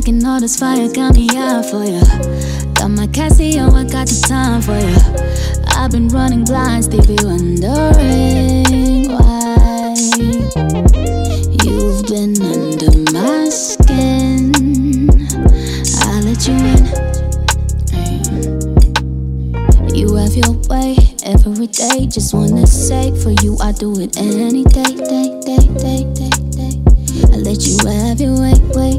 Packing all this fire, got me out for ya. Got my Casio, I got the time for ya. I've been running blind, Stevie wondering why you've been under my skin. I let you in. You have your way every day. Just wanna say for you, I do it any day, day, day, day, day, day. I let you have your way, wait.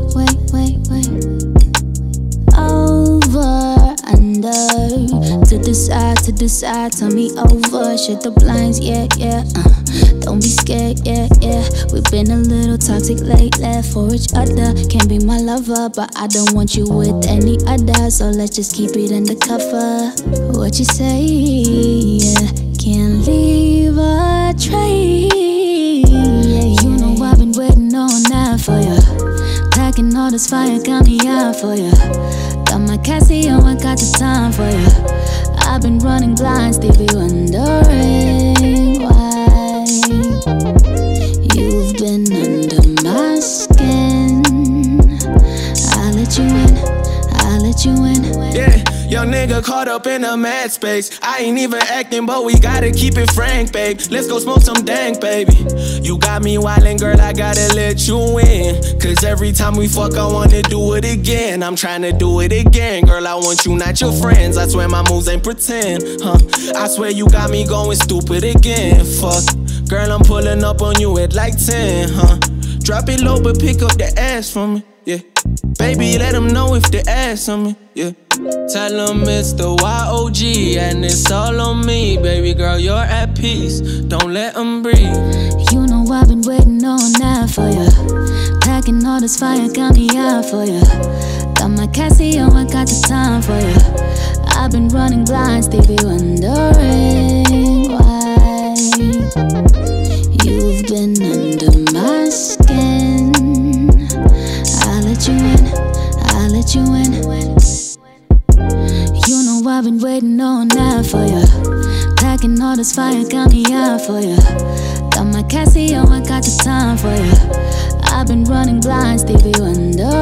Over, under, to the side, turn me over. Shut the blinds, yeah. Don't be scared, yeah. We've been a little toxic lately for each other. Can't be my lover, but I don't want you with any other. So let's just keep it undercover. What you say, yeah. Can't leave a trace. You know I've been waiting all night for ya. Packing all this fire, got me out for ya. Got my Casio, I got the time for ya. I've been running blind, Stevie wondering why you've been under my skin. I let you in. Yeah, young nigga caught up in a mad space. I ain't even acting, but we gotta keep it frank, babe. Let's go smoke some dank, baby. You got me wildin', girl, I gotta let you in. Cause every time we fuck, I wanna do it again. I'm tryna do it again, girl, I want you, not your friends. I swear my moves ain't pretend, I swear you got me going stupid again, fuck. Girl, I'm pulling up on you at like 10, Drop it low, but pick up the ass from me, yeah. Baby, let them know if they ask on me, yeah. Tell them it's the YOG and it's all on me. Baby girl, you're at peace, don't let them breathe. You know I've been waiting all night for ya. Packing all this fire, got me out for ya. Got my Casio, I got the time for ya. I've been running blind, Stevie wondering why you've been under my skin. I let you in. You know I've been waiting all night for ya. Packing all this fire, got me out for ya. Got my Casio, I got the time for ya. I've been running blind, Stevie wondering